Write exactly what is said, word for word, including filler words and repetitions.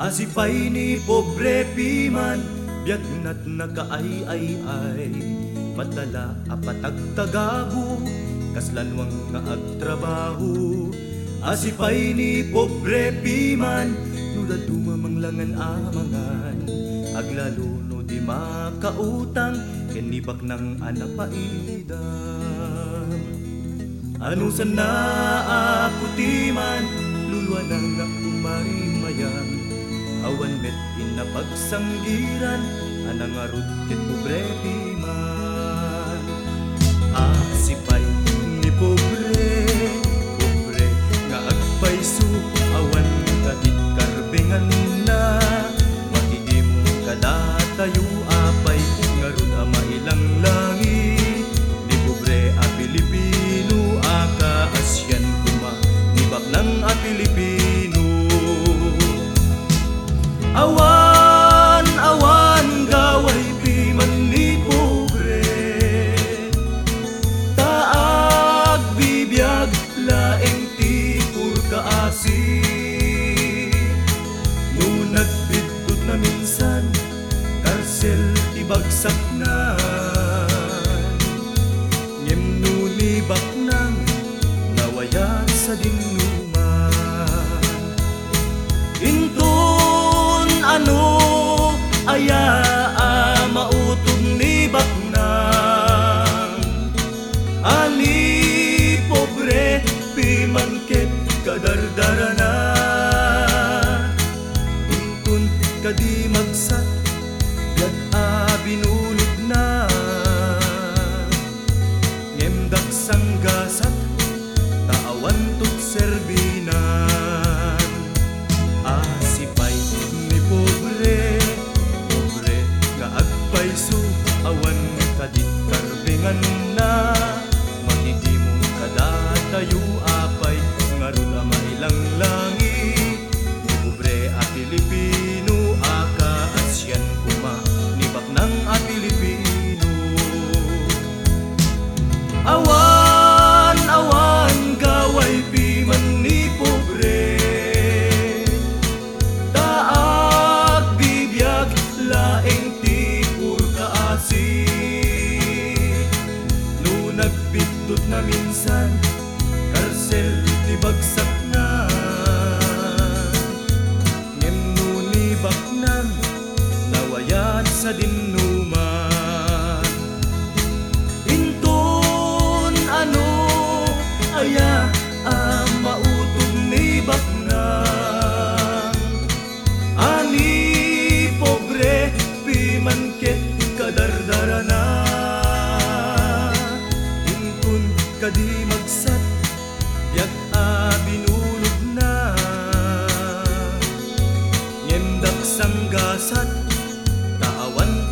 Asipay ni pobre piman, biag nat nakaay-ay-ay. Matala apatagtagabu, kaslanwang nga agtrabaho. Asipay ni pobre piman, nuda dumamanglangan amangan. Aglalo no di makautang, kenibak ng anapaidam. Ano sana ako timan, lulwa na nga umarimayan. Awan met inapagsanggiran, anang arut ket pobre piman. Asipay ni pobre, pobre nga agpayso, awan kadit karbengan na. Makigim kadatayo apay, ngarud ama ilang langit. Ni pobre a Pilipino, aka Asyan kuma, nibak ng a Pilipino. Awan, awan, gaway piman ni pobre. Taag bibiyag, laeng tipur kaasi. No nagbidot na minsan, karsel ibagsak na. Ngem no nibak nang, nawayan sa dinuman. Intun ano aya mautog ni baknang. Ani pobre pimangket kadardara na. Intun kadi magsat yag a binulog na. Ngemdak sanggasat taawan tut serbinan. Asipay ni pobre, pobre nga agpayso, awan kadit karbengan na. Makikimong kadatayo apay, ngarud ama ilang langit. Ni pobre a Pilipino, aka Asyan kuma, nibak ng a Pilipino. Awan, awan, gaway piman ni pobre. Taag bibiyag, laeng tipur kaasi. No nagbidot na minsan, karsel tibagsak na. Ngem no nibak nang, nawayan sa dinuman. Intun ano aya ang mautog ni baknang. Ani pobre pimangket kadardara na. Intun kadi magsat, biag a binulog na. Ngemdak sanggasat, taawan